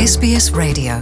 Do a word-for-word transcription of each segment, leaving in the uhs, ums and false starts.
S B S Radio.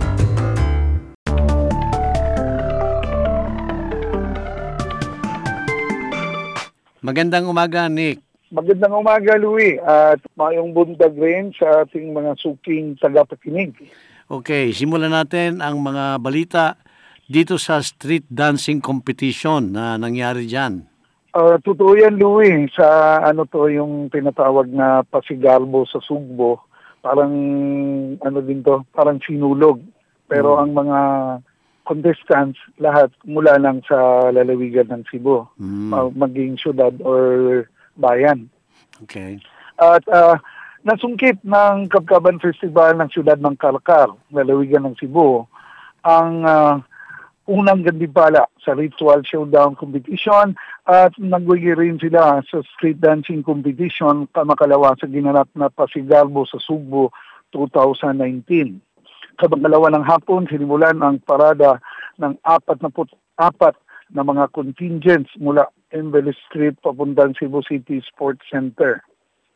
Magandang umaga, Nick. Magandang umaga, Louie, at mayong bundag rin sa ating mga suking tagapakinig. Okay, simulan natin ang mga balita dito sa street dancing competition na nangyari dyan. Uh, totoo yan, Louie, sa ano to yung tinatawag na pasigalbo sa Sugbo. Parang ano din to, parang sinulog. Pero hmm. ang mga contestants, lahat mula lang sa lalawigan ng Cebu, hmm. maging syudad or bayan. Okay. At uh, nasungkit ng Kabkaban Festival ng siyudad ng Kalkar, lalawigan ng Cebu, ang uh, unang gantimpala sa ritual showdown competition at nagwagi rin sila sa street dancing competition kamakalawa sa ginanap na Pasigalbo sa Sugbo twenty nineteen. Kabangalawa ng hapon, sinimulan ang parada ng apat na apat na mga contingents mula Embellis Street papuntang Cebu City Sports Center.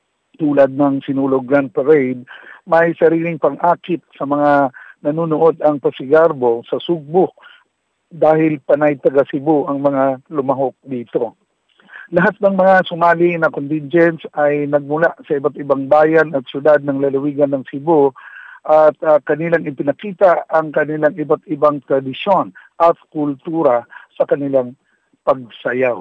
Tulad ng Sinulog Grand Parade, may sariling pang-akit sa mga nanonood ang Pasigarbo sa Sugbo dahil panay taga Cebu ang mga lumahok dito. Lahat ng mga sumali na contingents ay nagmula sa iba't ibang bayan at syudad ng lalawigan ng Cebu at uh, kanilang ipinakita ang kanilang iba't ibang tradisyon at kultura sa kanilang pagsayaw.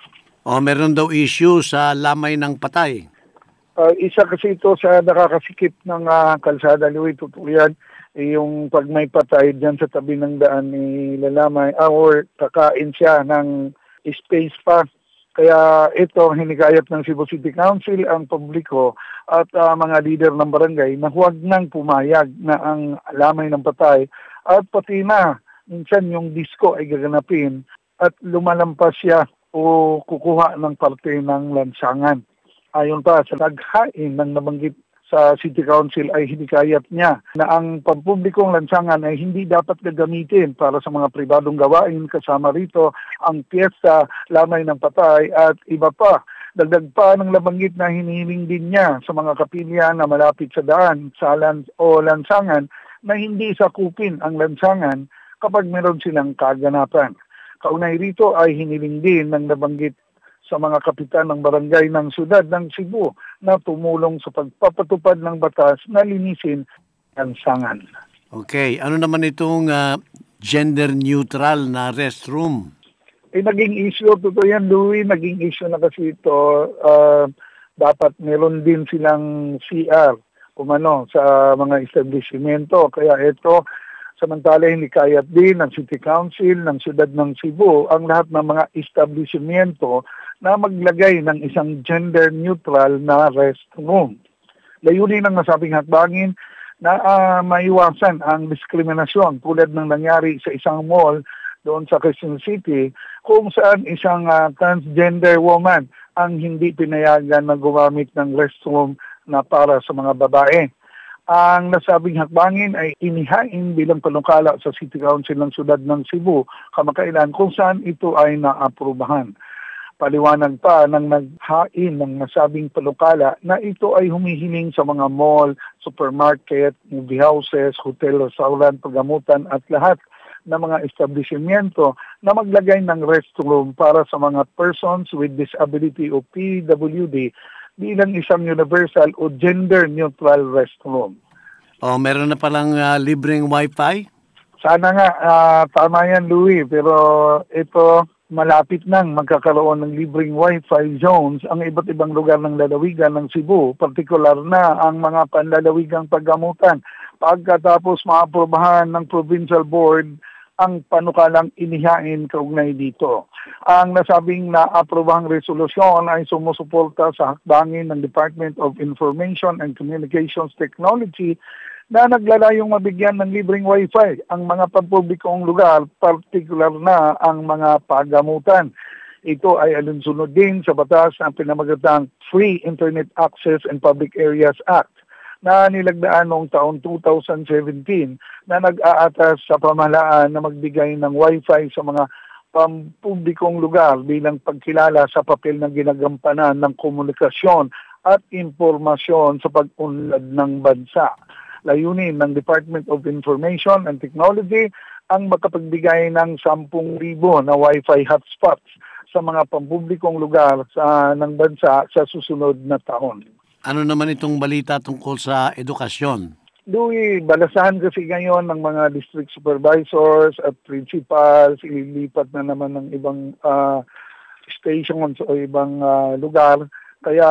O, meron daw issue sa lamay ng patay. Uh, isa kasi ito sa nakakasikip ng uh, kalsada, Louie, totoo yan, eh, yung pag may patay dyan sa tabi ng daan ni Lalamay, uh, or kakain siya ng space pa. Kaya ito, hinikayat ng Cebu City Council ang publiko at uh, mga leader ng barangay na huwag nang pumayag na ang lamay ng patay at pati na minsan yung disco ay gaganapin at lumalampas siya o kukuha ng parte ng lansangan. Ayon pa sa naghain ng nabanggit sa City Council ay hinikayat niya na ang pampublikong lansangan ay hindi dapat gagamitin para sa mga pribadong gawain, kasama rito ang piyesta, lamay ng patay at iba pa. Dagdag pa ng nabanggit na hinihiling din niya sa mga kapilya na malapit sa daan sa lans- o lansangan na hindi sakupin ang lansangan kapag meron silang kaganapan. Kaunay rito ay hiniling din ng nabanggit sa mga kapitan ng barangay ng siyudad ng Cebu na tumulong sa pagpapatupad ng batas na linisin ang lansangan. Okay, ano naman itong uh, gender-neutral na restroom? Eh, naging issue, totoo yan, Louie, naging issue na kasi ito. Uh, dapat meron din silang C R umano sa mga establishmento. Kaya ito, samantala hinikayat din ng City Council ng siyudad ng Cebu ang lahat ng mga establishmento na maglagay ng isang gender-neutral na restroom. Layunin ng nasabing hakbangin na uh, maiwasan ang diskriminasyon tulad ng nangyari sa isang mall doon sa Quezon City kung saan isang uh, transgender woman ang hindi pinayagan na gumamit ng restroom na para sa mga babae. Ang nasabing hakbangin ay inihain bilang panukala sa City Council ng siyudad ng Cebu kamakailan kung saan ito ay naaprubahan. Paliwanag pa ng naghain ng nasabing panukala na ito ay humihiling sa mga mall, supermarket, movie houses, hotel, restaurant, pagamutan at lahat ng mga establishmento na maglagay ng restroom para sa mga persons with disability o P W D bilang isang universal o gender-neutral restroom. O, meron na palang uh, libreng wifi? Sana nga, uh, tama yan, Louie, pero ito malapit nang magkakaroon ng libreng wifi zones ang iba't ibang lugar ng lalawigan ng Cebu, partikular na ang mga panlalawigang paggamutan. Pagkatapos maaprobahan ng Provincial Board ang panukalang inihain kaugnay dito. Ang nasabing naaprobahang resolusyon ay sumusuporta sa hakbangin ng Department of Information and Communications Technology na naglalayong mabigyan ng libreng wifi ang mga pampublikong lugar, partikular na ang mga pagamutan. Ito ay alinsunod din sa batas ng pinamagatang Free Internet Access and Public Areas Act na nilagdaan noong taon two thousand seventeen na nag-aatas sa pamahalaan na magbigay ng wifi sa mga pampublikong lugar bilang pagkilala sa papel na ginagampanan ng komunikasyon at impormasyon sa pag-unlad ng bansa. Layunin ng Department of Information and Technology ang makapagbigay ng ten thousand na Wi-Fi hotspots sa mga pampublikong lugar sa ng bansa sa susunod na taon. Ano naman itong balita tungkol sa edukasyon? Louie, balasahan kasi ngayon ng mga district supervisors at principals, ililipat na naman ng ibang uh, stations o ibang uh, lugar. Kaya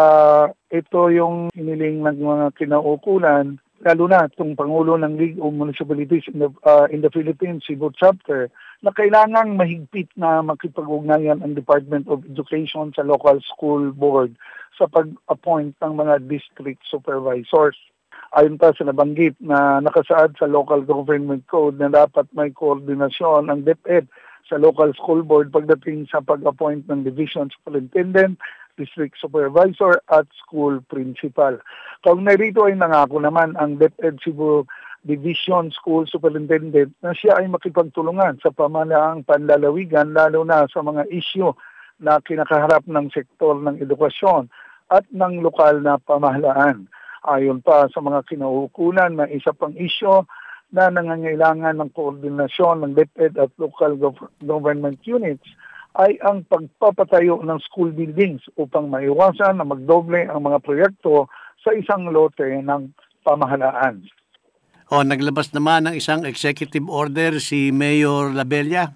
ito yung iniling ng mga kinaukulan, lalo na itong Pangulo ng League of Municipalities in the, uh, in the Philippines, Cebu Chapter, na kailangang mahigpit na makipag-ugnayan ang Department of Education sa local school board sa pag-appoint ng mga district supervisors. Ayon pa sa nabanggit na nakasaad sa Local Government Code na dapat may koordinasyon ang DepEd sa local school board pagdating sa pag-appoint ng division superintendent, district supervisor at school principal. Kaugnay rito ay nangako naman ang DepEd Cebu Division School Superintendent na siya ay makipagtulungan sa pamahalaang panlalawigan lalo na sa mga isyu na kinakaharap ng sektor ng edukasyon at ng lokal na pamahalaan. Ayon pa sa mga kinaukulan na isa pang isyo na nangangailangan ng koordinasyon ng DepEd at local gov- government units ay ang pagpapatayo ng school buildings upang maiwasan na magdoble ang mga proyekto sa isang lote ng pamahalaan. O, naglabas naman ng isang executive order si Mayor Labella.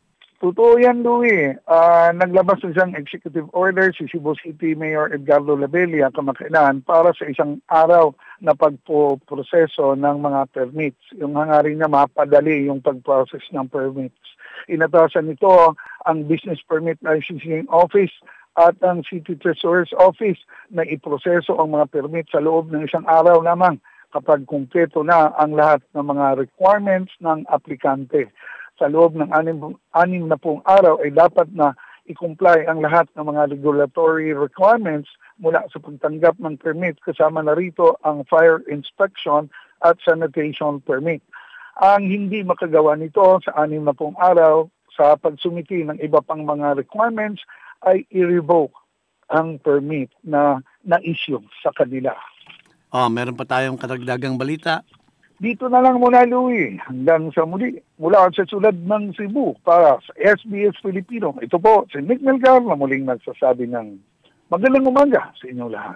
Totoo yan, Louie. Uh, naglabas ng isang executive order si Cebu City Mayor Edgardo Labella kamakailan para sa isang araw na pagpoproseso ng mga permits. Yung hangarin na mapadali yung pag-process ng permits. Inatasan nito ang Business Permit Licensing Office at ang City Treasurer's Office na iproseso ang mga permit sa loob ng isang araw lamang kapag kumpleto na ang lahat ng mga requirements ng aplikante. Sa loob ng anim, anim na pong araw ay dapat na i-comply ang lahat ng mga regulatory requirements mula sa pagtanggap ng permit kasama na rito ang fire inspection at sanitation permit. Ang hindi makagawa nito sa anim na pong araw sa pagsumiti ng iba pang mga requirements ay i-revoke ang permit na na-issue sa kanila. Oh, meron pa tayong karagdagang balita. Dito na lang muna, Louie. Hanggang sa muli. Mula sa sulad ng Cebu para sa S B S Filipino. Ito po, si Nick Melgar na muling nagsasabi ng magandang umaga sa inyong lahat.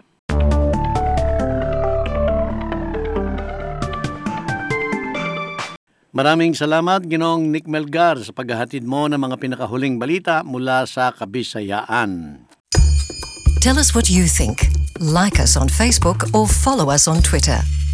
Maraming salamat, Ginoong Nick Melgar, sa paghahatid mo ng mga pinakahuling balita mula sa Kabisayaan. Tell us what you think. Like us on Facebook or follow us on Twitter.